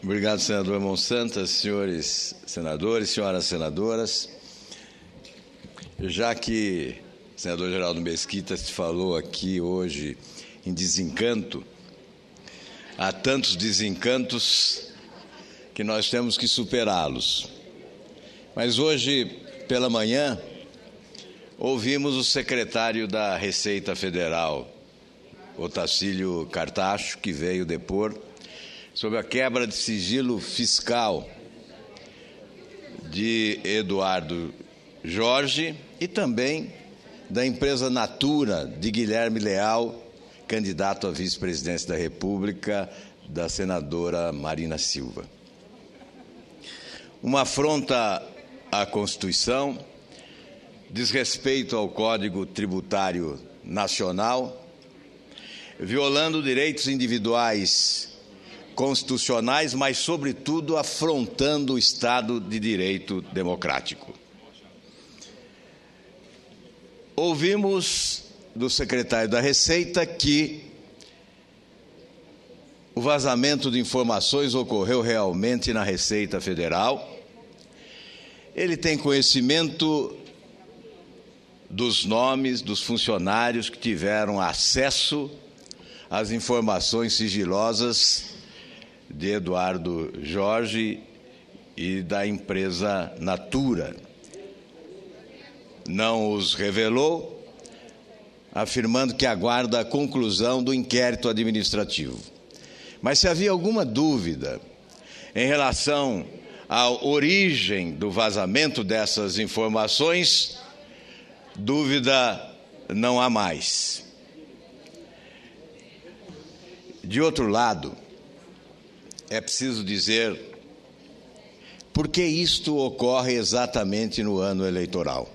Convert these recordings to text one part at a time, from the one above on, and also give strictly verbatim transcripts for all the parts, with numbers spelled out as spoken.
Obrigado, senador Monsanto, senhores senadores, senhoras senadoras. Já que o senador Geraldo Mesquita se falou aqui hoje em desencanto, há tantos desencantos que nós temos que superá-los. Mas hoje, pela manhã, ouvimos o secretário da Receita Federal, Otacílio Cartacho, que veio depor sobre a quebra de sigilo fiscal de Eduardo Jorge e também da empresa Natura de Guilherme Leal, candidato à vice-presidência da República, da senadora Marina Silva. Uma afronta à Constituição, desrespeito ao Código Tributário Nacional, violando direitos individuais constitucionais, mas, sobretudo, afrontando o Estado de Direito democrático. Ouvimos do secretário da Receita que o vazamento de informações ocorreu realmente na Receita Federal. Ele tem conhecimento dos nomes dos funcionários que tiveram acesso às informações sigilosas de Eduardo Jorge e da empresa Natura. Não os revelou, afirmando que aguarda a conclusão do inquérito administrativo. Mas se havia alguma dúvida em relação à origem do vazamento dessas informações, dúvida não há mais. De outro lado, é preciso dizer por que isto ocorre exatamente no ano eleitoral.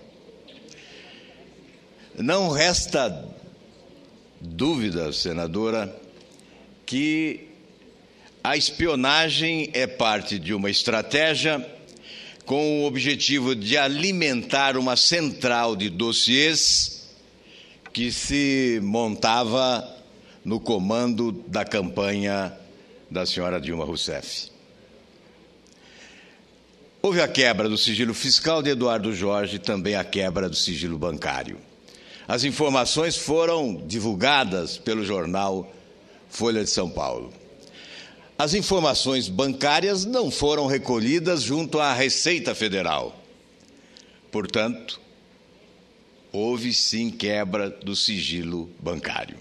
Não resta dúvida, senadora, que a espionagem é parte de uma estratégia com o objetivo de alimentar uma central de dossiês que se montava no comando da campanha da senhora Dilma Rousseff. Houve a quebra do sigilo fiscal de Eduardo Jorge e também a quebra do sigilo bancário. As informações foram divulgadas pelo jornal Folha de São Paulo. As informações bancárias não foram recolhidas junto à Receita Federal. Portanto, houve sim quebra do sigilo bancário.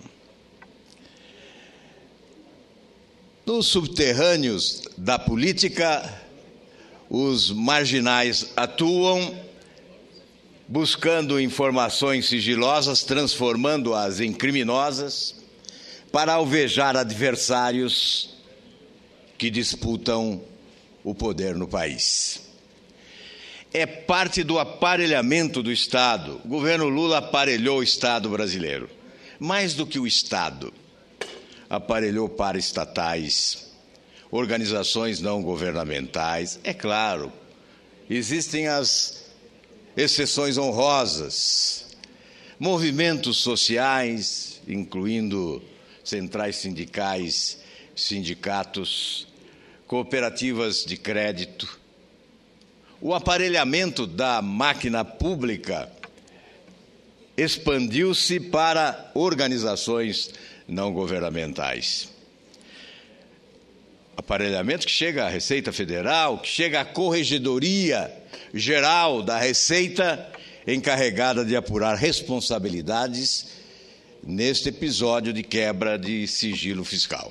Nos subterrâneos da política, os marginais atuam buscando informações sigilosas, transformando-as em criminosas, para alvejar adversários que disputam o poder no país. É parte do aparelhamento do Estado. O governo Lula aparelhou o Estado brasileiro. Mais do que o Estado, aparelhou paraestatais, organizações não governamentais. É claro, existem as exceções honrosas, movimentos sociais, incluindo centrais sindicais, sindicatos, cooperativas de crédito. O aparelhamento da máquina pública expandiu-se para organizações não governamentais. Aparelhamento que chega à Receita Federal, que chega à Corregedoria Geral da Receita, encarregada de apurar responsabilidades neste episódio de quebra de sigilo fiscal.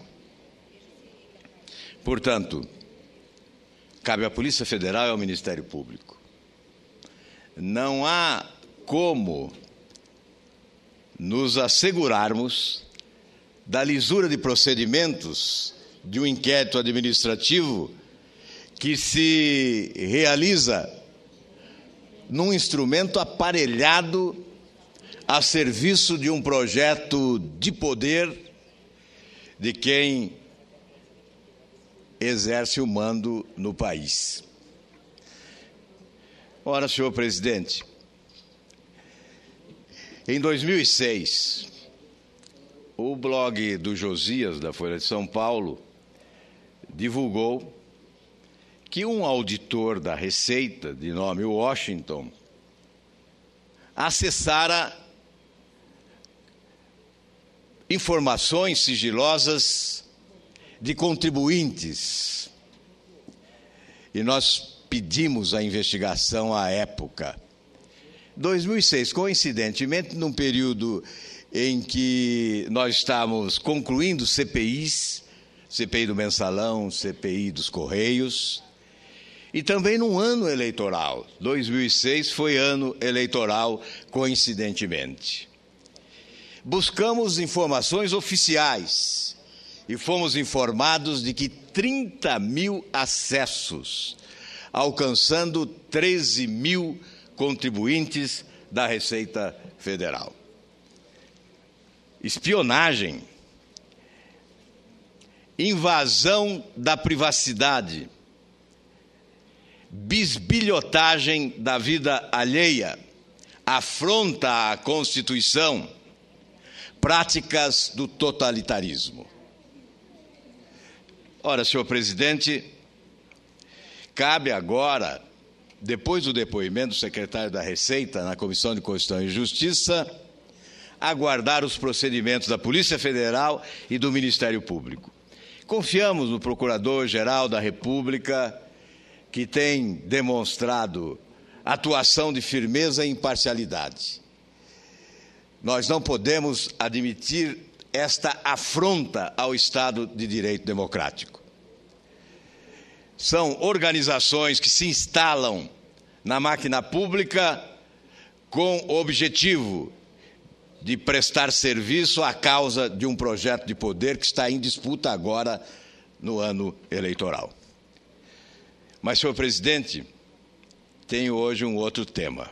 Portanto, cabe à Polícia Federal e ao Ministério Público. Não há como nos assegurarmos da lisura de procedimentos de um inquérito administrativo que se realiza num instrumento aparelhado a serviço de um projeto de poder de quem exerce o mando no país. Ora, senhor presidente, em dois mil e seis, o blog do Josias, da Folha de São Paulo, divulgou que um auditor da Receita, de nome Washington, acessara informações sigilosas de contribuintes. E nós pedimos a investigação à época. dois mil e seis, coincidentemente, num período em que nós estávamos concluindo C P Is, C P I do Mensalão, C P I dos Correios, e também num ano eleitoral. dois mil e seis foi ano eleitoral, coincidentemente. Buscamos informações oficiais e fomos informados de que trinta mil acessos, alcançando treze mil contribuintes da Receita Federal. Espionagem, invasão da privacidade, bisbilhotagem da vida alheia, afronta à Constituição, práticas do totalitarismo. Ora, senhor presidente, cabe agora, depois do depoimento do secretário da Receita na Comissão de Constituição e Justiça, aguardar os procedimentos da Polícia Federal e do Ministério Público. Confiamos no Procurador-Geral da República, que tem demonstrado atuação de firmeza e imparcialidade. Nós não podemos admitir esta afronta ao Estado de Direito Democrático. São organizações que se instalam na máquina pública com o objetivo de prestar serviço à causa de um projeto de poder que está em disputa agora no ano eleitoral. Mas, senhor presidente, tenho hoje um outro tema,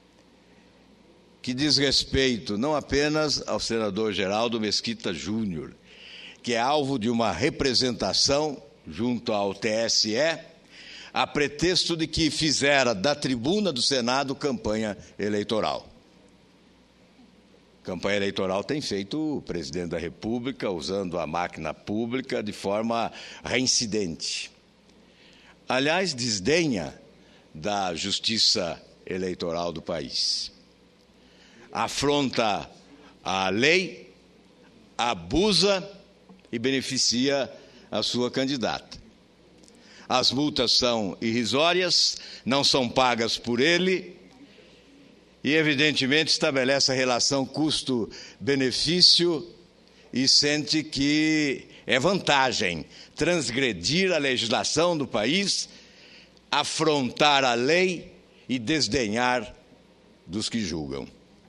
que diz respeito não apenas ao senador Geraldo Mesquita Júnior, que é alvo de uma representação junto ao T S E, a pretexto de que fizera da tribuna do Senado campanha eleitoral. Campanha eleitoral tem feito o presidente da República, usando a máquina pública de forma reincidente. Aliás, desdenha da justiça eleitoral do país. Afronta a lei, abusa e beneficia a sua candidata. As multas são irrisórias, não são pagas por ele e, evidentemente, estabelece a relação custo-benefício e sente que é vantagem transgredir a legislação do país, afrontar a lei e desdenhar dos que julgam.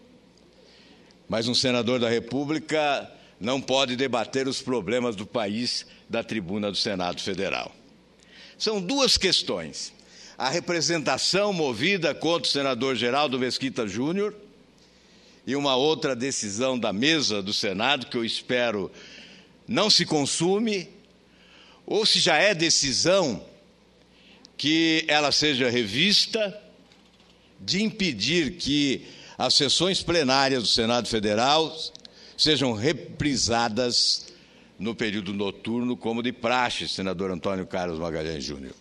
Mas um senador da República não pode debater os problemas do país da tribuna do Senado Federal. São duas questões: a representação movida contra o senador Geraldo Mesquita Júnior e uma outra decisão da mesa do Senado, que eu espero não se consume, ou se já é decisão, que ela seja revista, de impedir que as sessões plenárias do Senado Federal sejam reprisadas no período noturno, como de praxe, senador Antônio Carlos Magalhães Júnior.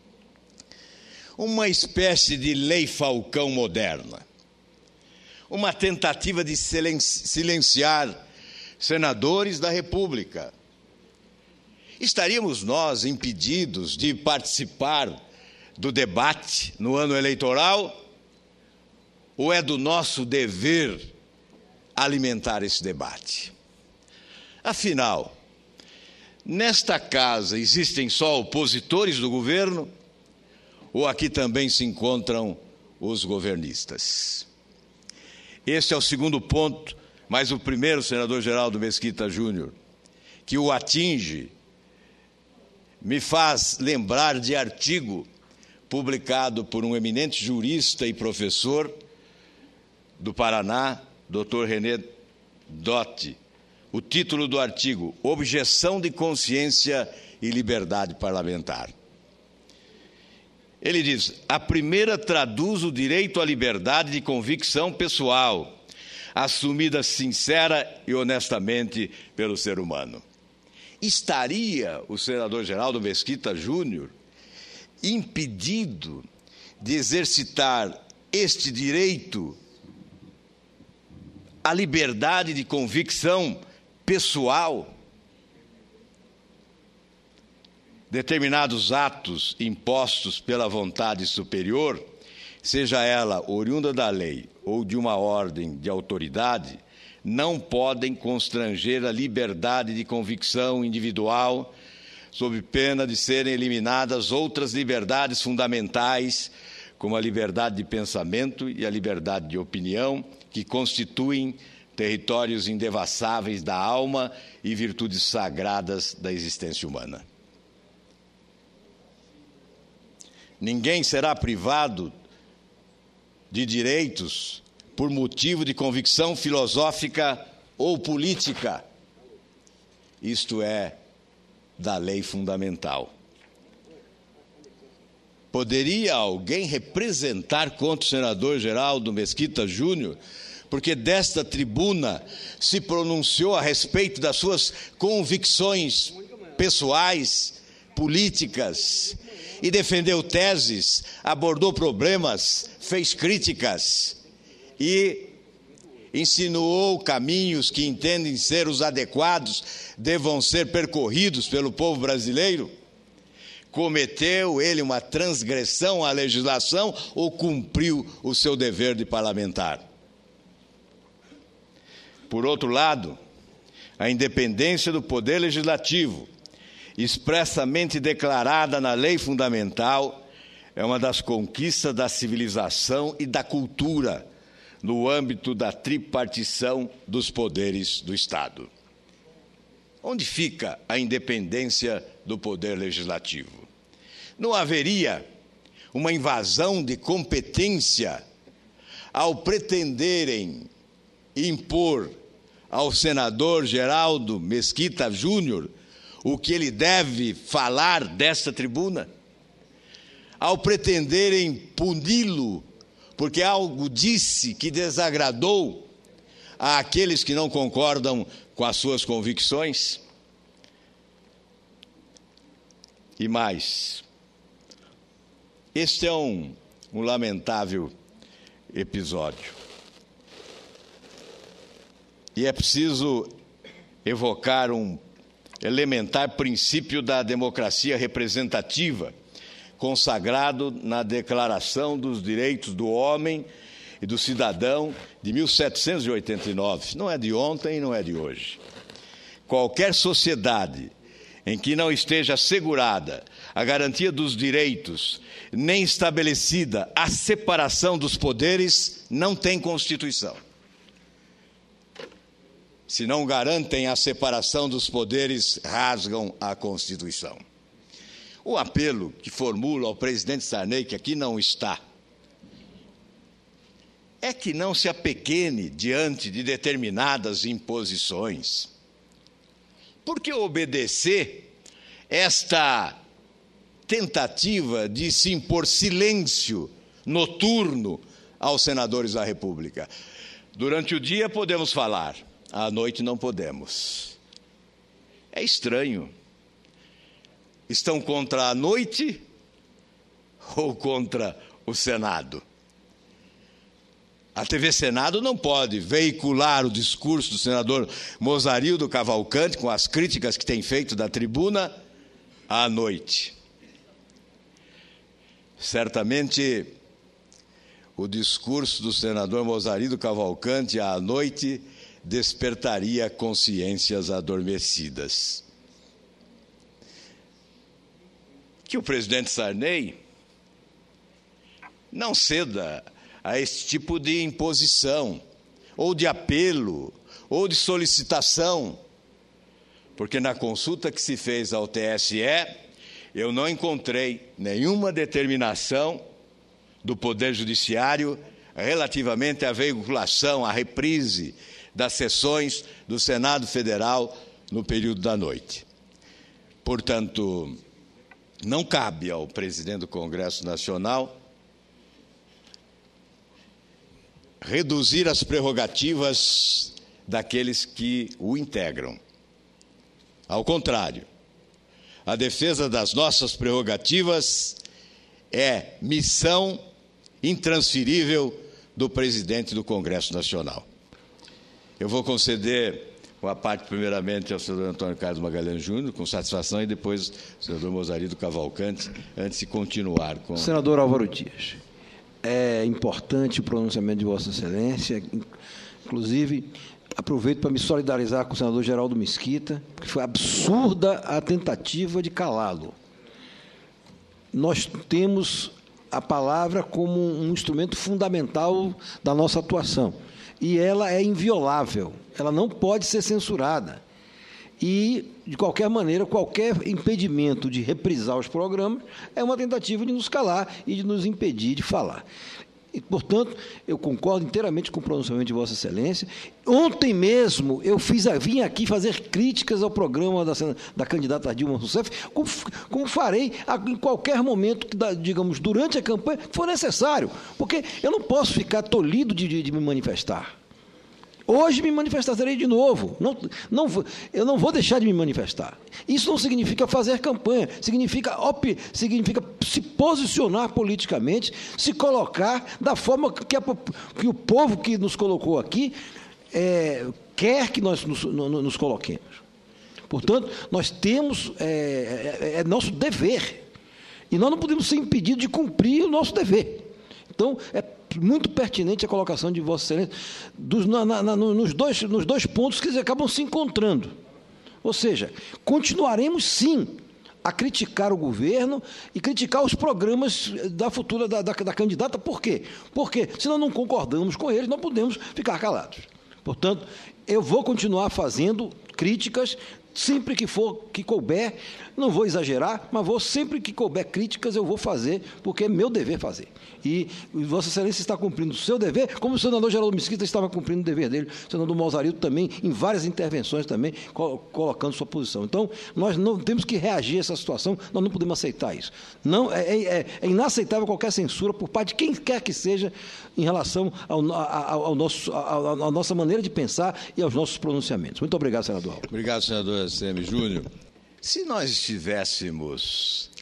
Uma espécie de lei Falcão moderna, uma tentativa de silenciar senadores da República. Estaríamos nós impedidos de participar do debate no ano eleitoral? Ou é do nosso dever alimentar esse debate? Afinal, nesta casa existem só opositores do governo ou aqui também se encontram os governistas? Este é o segundo ponto, mas o primeiro, senador Geraldo Mesquita Júnior, que o atinge, me faz lembrar de artigo publicado por um eminente jurista e professor do Paraná, doutor René Dotti. O título do artigo: Objeção de consciência e liberdade parlamentar. Ele diz: a primeira traduz o direito à liberdade de convicção pessoal, assumida sincera e honestamente pelo ser humano. Estaria o senador Geraldo Mesquita Júnior impedido de exercitar este direito à liberdade de convicção pessoal. Determinados atos impostos pela vontade superior, seja ela oriunda da lei ou de uma ordem de autoridade, não podem constranger a liberdade de convicção individual, sob pena de serem eliminadas outras liberdades fundamentais, como a liberdade de pensamento e a liberdade de opinião, que constituem territórios indevassáveis da alma e virtudes sagradas da existência humana. Ninguém será privado de direitos por motivo de convicção filosófica ou política, isto é, da lei fundamental. Poderia alguém representar contra o senador Geraldo Mesquita Júnior, porque desta tribuna se pronunciou a respeito das suas convicções pessoais, políticas, e defendeu teses, abordou problemas, fez críticas e insinuou caminhos que entendem ser os adequados, devam ser percorridos pelo povo brasileiro? Cometeu ele uma transgressão à legislação ou cumpriu o seu dever de parlamentar? Por outro lado, a independência do poder legislativo, expressamente declarada na lei fundamental, é uma das conquistas da civilização e da cultura no âmbito da tripartição dos poderes do Estado. Onde fica a independência do poder legislativo? Não haveria uma invasão de competência ao pretenderem impor ao senador Geraldo Mesquita Júnior o que ele deve falar desta tribuna? Ao pretenderem puni-lo porque algo disse que desagradou àqueles que não concordam com as suas convicções? E mais, este é um, um lamentável episódio. E é preciso evocar um elementar princípio da democracia representativa, consagrado na Declaração dos Direitos do Homem e do Cidadão de mil setecentos e oitenta e nove. Não é de ontem e não é de hoje. Qualquer sociedade em que não esteja assegurada a garantia dos direitos, nem estabelecida a separação dos poderes, não tem Constituição. Se não garantem a separação dos poderes, rasgam a Constituição. O apelo que formulo ao presidente Sarney, que aqui não está, é que não se apequene diante de determinadas imposições. Por que obedecer esta tentativa de se impor silêncio noturno aos senadores da República? Durante o dia podemos falar, à noite não podemos. É estranho. Estão contra a noite ou contra o Senado? A T V Senado não pode veicular o discurso do senador Mozarildo Cavalcante, com as críticas que tem feito da tribuna, à noite. Certamente, o discurso do senador Mozarildo Cavalcante à noite despertaria consciências adormecidas. Que o presidente Sarney não ceda a esse tipo de imposição, ou de apelo, ou de solicitação, porque na consulta que se fez ao T S E, eu não encontrei nenhuma determinação do Poder Judiciário relativamente à veiculação, à reprise das sessões do Senado Federal no período da noite. Portanto, não cabe ao presidente do Congresso Nacional reduzir as prerrogativas daqueles que o integram. Ao contrário, a defesa das nossas prerrogativas é missão intransferível do presidente do Congresso Nacional. Eu vou conceder uma parte, primeiramente, ao senador Antônio Carlos Magalhães Júnior, com satisfação, e depois ao senador Mozarido Cavalcante, antes de continuar com... Senador Álvaro Dias, é importante o pronunciamento de Vossa Excelência, inclusive aproveito para me solidarizar com o senador Geraldo Mesquita, porque foi absurda a tentativa de calá-lo. Nós temos a palavra como um instrumento fundamental da nossa atuação, e ela é inviolável, ela não pode ser censurada. E, de qualquer maneira, qualquer impedimento de reprisar os programas é uma tentativa de nos calar e de nos impedir de falar. E, portanto, eu concordo inteiramente com o pronunciamento de Vossa Excelência. Ontem mesmo eu fiz, vim aqui fazer críticas ao programa da, da candidata Dilma Rousseff, como, como farei a, em qualquer momento, que, digamos, durante a campanha, que for necessário, porque eu não posso ficar tolhido de, de, de me manifestar. Hoje me manifestarei de novo. Não, não, eu não vou deixar de me manifestar. Isso não significa fazer campanha, significa, op, significa se posicionar politicamente, se colocar da forma que, a, que o povo que nos colocou aqui é, quer que nós nos, no, nos coloquemos. Portanto, nós temos, é, é, é nosso dever, e nós não podemos ser impedidos de cumprir o nosso dever. Então, é muito pertinente a colocação de Vossa Excelência dos, na, na, nos, dois, nos dois pontos que eles acabam se encontrando. Ou seja, continuaremos, sim, a criticar o governo e criticar os programas da futura da, da, da candidata. Por quê? Porque, se nós não concordamos com eles, não podemos ficar calados. Portanto, eu vou continuar fazendo críticas sempre que for, que couber, não vou exagerar, mas vou, sempre que couber críticas, eu vou fazer, porque é meu dever fazer. E Vossa Excelência está cumprindo o seu dever, como o senador Geraldo Mesquita estava cumprindo o dever dele, o senador Mozarido também, em várias intervenções também, colocando sua posição. Então, nós não temos que reagir a essa situação, nós não podemos aceitar isso. Não, é, é, é inaceitável qualquer censura por parte de quem quer que seja em relação ao, ao, ao nosso, à nossa maneira de pensar e aos nossos pronunciamentos. Muito obrigado, senador Álvaro. Obrigado, senador A C M Júnior. Se nós estivéssemos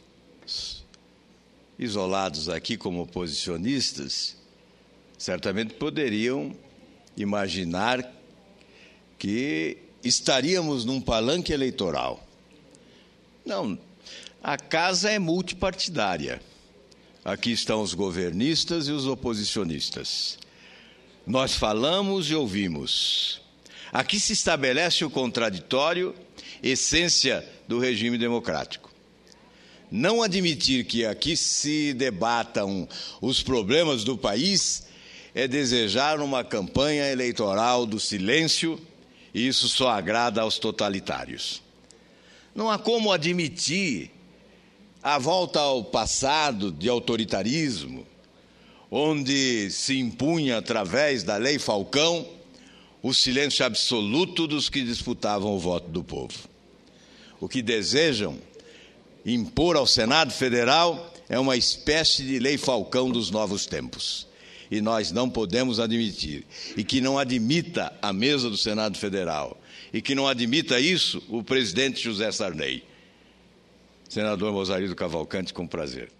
isolados aqui como oposicionistas, certamente poderiam imaginar que estaríamos num palanque eleitoral. Não, a casa é multipartidária. Aqui estão os governistas e os oposicionistas. Nós falamos e ouvimos. Aqui se estabelece o contraditório, essência do regime democrático. Não admitir que aqui se debatam os problemas do país é desejar uma campanha eleitoral do silêncio, e isso só agrada aos totalitários. Não há como admitir a volta ao passado de autoritarismo, onde se impunha, através da Lei Falcão, o silêncio absoluto dos que disputavam o voto do povo. O que desejam impor ao Senado Federal é uma espécie de Lei Falcão dos novos tempos. E nós não podemos admitir. E que não admita a mesa do Senado Federal. E que não admita isso o presidente José Sarney. Senador Mozarido Cavalcante, com prazer.